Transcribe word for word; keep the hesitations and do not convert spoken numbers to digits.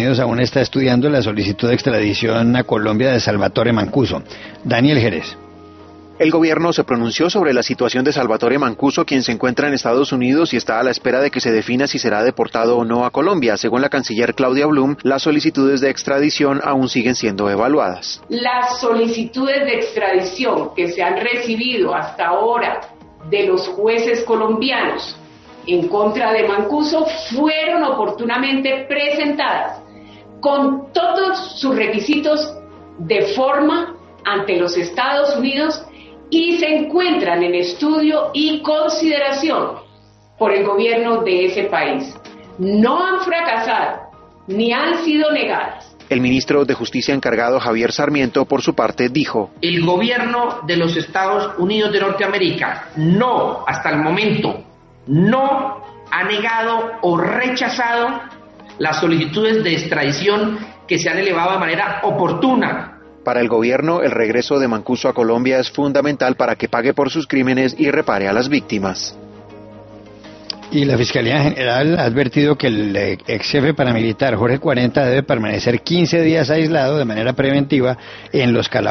Unidos aún está estudiando la solicitud de extradición a Colombia de Salvatore Mancuso. Daniel Jerez. El gobierno se pronunció sobre la situación de Salvatore Mancuso, quien se encuentra en Estados Unidos y está a la espera de que se defina si será deportado o no a Colombia. Según la canciller Claudia Blum, las solicitudes de extradición aún siguen siendo evaluadas. Las solicitudes de extradición que se han recibido hasta ahora de los jueces colombianos en contra de Mancuso fueron oportunamente presentadas con todos sus requisitos de forma ante los Estados Unidos y se encuentran en estudio y consideración por el gobierno de ese país. No han fracasado ni han sido negadas. El ministro de Justicia encargado, Javier Sarmiento, por su parte, dijo: el gobierno de los Estados Unidos de Norteamérica no, hasta el momento, no ha negado o rechazado las solicitudes de extradición que se han elevado de manera oportuna. Para el gobierno, el regreso de Mancuso a Colombia es fundamental para que pague por sus crímenes y repare a las víctimas. Y la Fiscalía General ha advertido que el ex jefe paramilitar Jorge cuarenta debe permanecer quince días aislado de manera preventiva en los calabozos